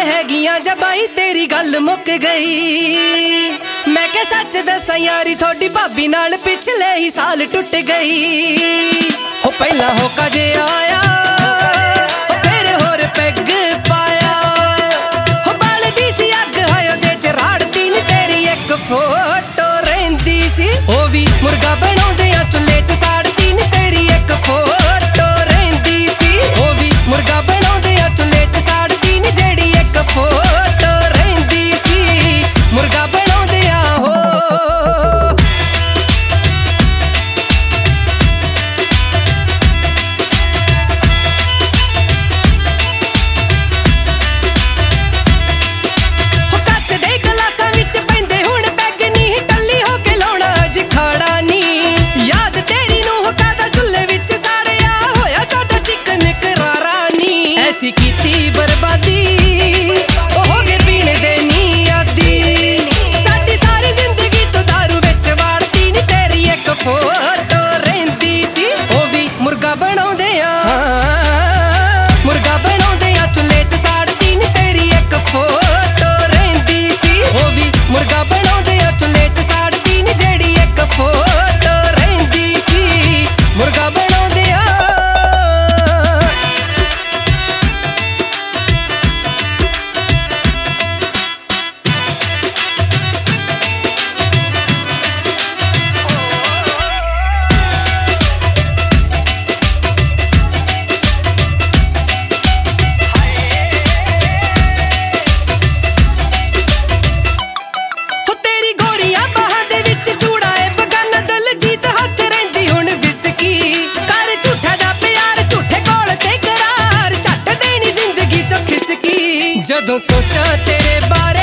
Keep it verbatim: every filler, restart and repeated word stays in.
हैगियां जबाई तेरी गल मुक गई। मैं क्या सच दसा यारी थोड़ी भाभी नाल पिछले ही साल टुट गई। हो पहला होका जे आया हो फिर होर पैग पाया। हो बालदी सी अग हायो दे च राड़ती नी तेरी एक फोटो रहिंदी सी। ओ भी मुर्गा बनाउंदियां चुल्हे च साड़ती नी तेरी एक फोटो रहिंदी सी। ओ भी मुर्गा बनाउंदियां चुल्हे च साड़ती नी जेड़ी एक फोटो रहिंदी सी। मुर्गा बनाउंदियां हो कीती बर्बादी हो गए पीने दे नी आदी। साडी सारी जिंदगी तो दारू विच वाड़ती नी तेरी एक फोटो रहिंदी सी। ओ भी मुर्गा बनाउंदियां मुर्गा बनाउंदियां चुल्हे च साड़ती नी तेरी एक फोटो रहिंदी सी। ओ भी मुर्गा बनाउंदियां चुल्हे च साड़ती नी जेड़ी एक फोटो रहिंदी सी। मुर्गा बनाउंदियां जदों सोचा तेरे बारे